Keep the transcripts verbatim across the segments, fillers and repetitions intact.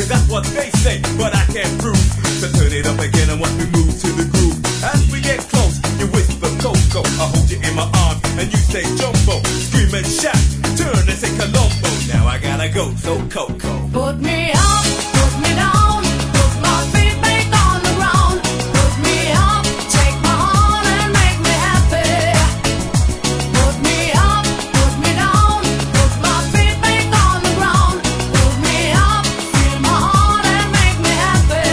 cause that's what they say, but I can't prove. So turn it up again and watch me move to the groove. As we get close, you whisper Coco, I hold you in my arms and you say Jumbo. Scream and shout, turn and say Colombo. Now I gotta go, so Coco. Put me up, put me down, put my feet back on the ground. Put me up, take my hand and make me happy. Put me up, put me down, put my feet back on the ground. Put me up, feel my heart and make me happy.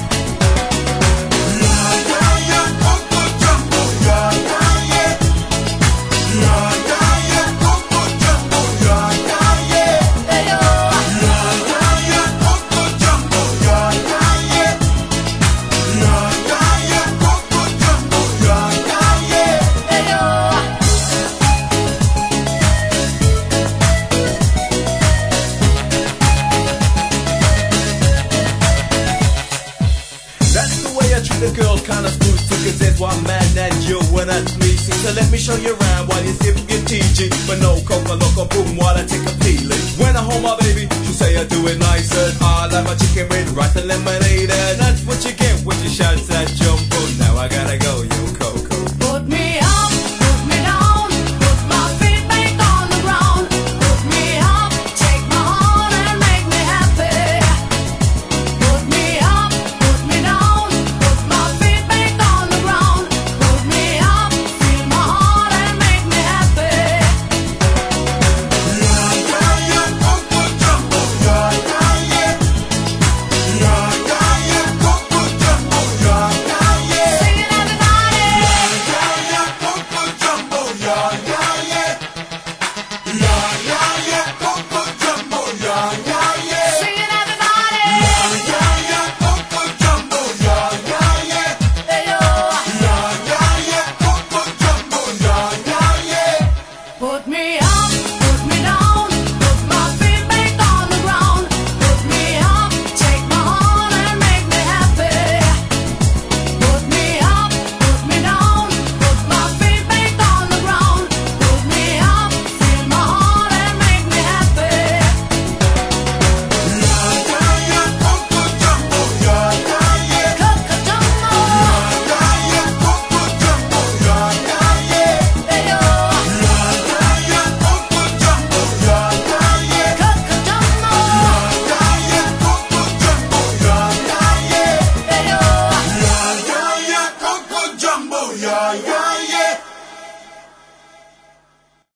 Yeah, yeah, yeah, Coco Jumbo, yeah, yeah, yeah. Yeah, yeah, yeah, Coco Jumbo, yeah, yeah, yeah. Hey, oh. Yeah, yeah, yeah, Coco Jumbo, yeah, yeah, yeah. Yeah, yeah, yeah, Coco Jumbo, yeah, yeah, yeah. Hey, oh. That's the way I treat a girl, kinda smooth too, cause there's one man that you and that's me. So let me show you around while you sip your T G. But no coca loco boom while I take a peeling. When I hold my baby, she say I do it nicer. I like my chicken with rice and lemon